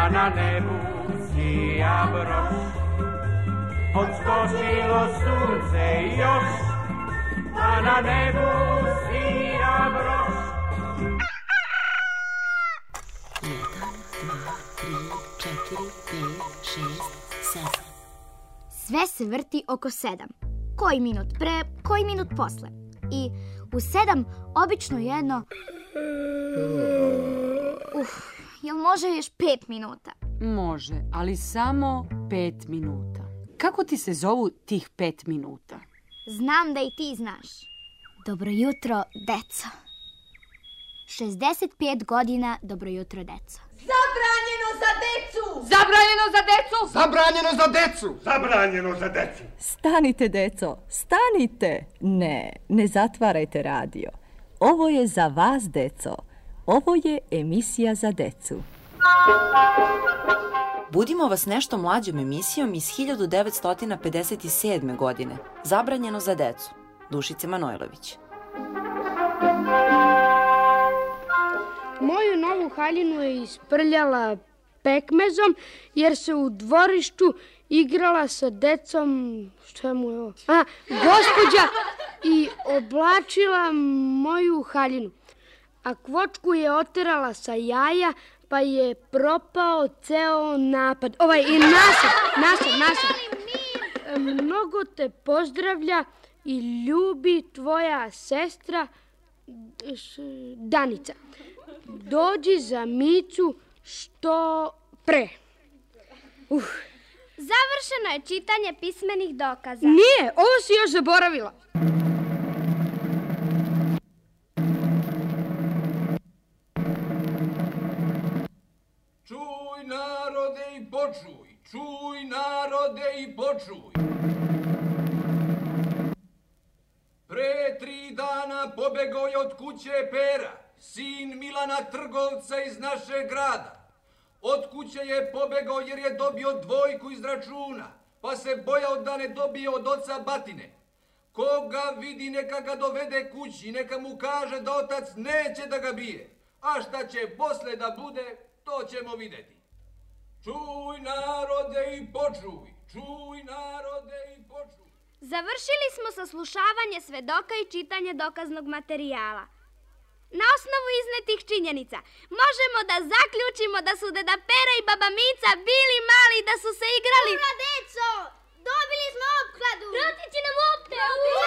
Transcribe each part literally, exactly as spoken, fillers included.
pa na nebu sija broš. Odskočilo sunce još, pa na nebu sija broš. Jedan, dva, tri, četiri, pet, šest, sedam. Sve se vrti oko sedam. Koji minut pre, koji minut posle. I u sedam obično jedno... Uf, jel može još pet minuta? Može, ali samo pet minuta. Kako ti se zovu tih pet minuta? Znam da i ti znaš. Dobro jutro, deco. šezdeset pet godina, dobro jutro, deco. Zabranjeno za decu! Zabranjeno za decu! Zabranjeno za decu! Zabranjeno za decu! Stanite, deco, stanite! Ne, ne zatvarajte radio. Ovo je za vas, deco. Ovo je emisija za decu. Budimo vas nešto mlađom emisijom iz hiljadu devetsto pedeset sedme. godine. Zabranjeno za decu. Dušice Manojlović. Moju novu haljinu je isprljala pekmezom jer se u dvorištu igrala sa decom, šta mu je ovo? A, gospođa i oblačila moju haljinu. A kvočku je oterala sa jaja pa je propao ceo napad. Ovaj, i nasad, nasad, nasad. Mnogo te pozdravlja i ljubi tvoja sestra Danica. Dođi za Micu što pre. Uf. Završeno je čitanje pismenih dokaza. Nije, ovo si još zaboravila. Čuj narode i počuj, čuj narode i počuj. Pre tri dana pobegao je od kuće Pera, sin Milana trgovca iz našeg grada. Od kuće je pobegao jer je dobio dvojku iz računa, pa se bojao da ne dobije od oca batine. Koga vidi neka ga dovede kući, neka mu kaže da otac neće da ga bije. A šta će posle da bude, to ćemo vidjeti. Čuj narode i počuj, čuj narode i počuj. Završili smo saslušavanje svedoka i čitanje dokaznog materijala. Na osnovu iznetih činjenica možemo da zaključimo da su deda Pera i baba Mica bili mali i da su se igrali... Ura, deco! Dobili smo opkladu! Vratit će nam opte!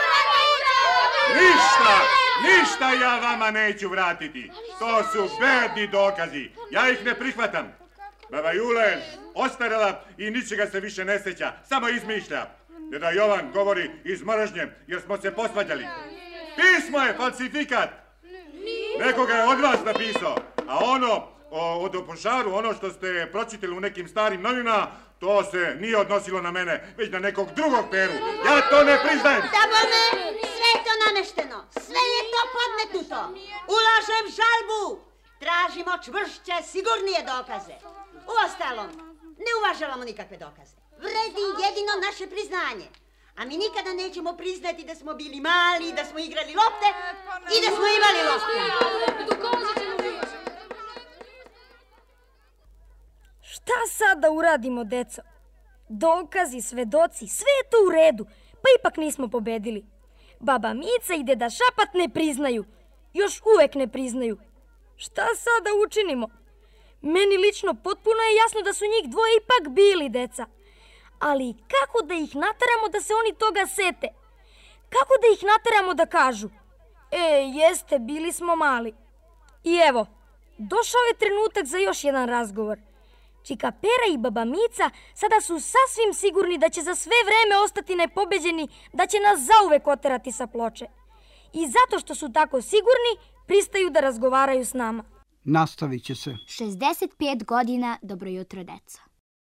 Ništa, ništa ja vama neću vratiti. To su bedni dokazi. Ja ih ne prihvatam. Baba Jula je ostarela i ničega se više ne sjeća, samo izmišlja. Deda Jovan govori iz mržnje jer smo se posvađali. Pismo je falsifikat. Nekoga je od vas napisao, a ono o, o Požaru, ono što ste pročitali u nekim starim novinama, to se nije odnosilo na mene, već na nekog drugog Peru. Ja to ne priznajem. Da bome, sve je to namešteno, sve je to podmetnuto. Ulažem žalbu, tražimo čvršće, sigurnije dokaze. Uostalom, ne uvažavamo nikakve dokaze. Vredi jedino naše priznanje. A mi nikada nećemo priznati da smo bili mali, da smo igrali lopte i da smo imali lopte. Šta sad da uradimo, deco? Dokazi, svedoci, sve je to u redu, pa ipak nismo pobedili. Baba Mica i deda Šapat ne priznaju. Još uvek ne priznaju. Šta sad da učinimo? Meni lično potpuno je jasno da su njih dvoje ipak bili deca. Ali kako da ih nateramo da se oni toga sete? Kako da ih nateramo da kažu? E, jeste, bili smo mali. I evo, došao je trenutak za još jedan razgovor. Čika Pera i baba Mica sada su sasvim sigurni da će za sve vreme ostati nepobeđeni, da će nas zauvek oterati sa ploče. I zato što su tako sigurni, pristaju da razgovaraju s nama. Nastavit će se. šezdeset pet godina, dobro jutro, deco.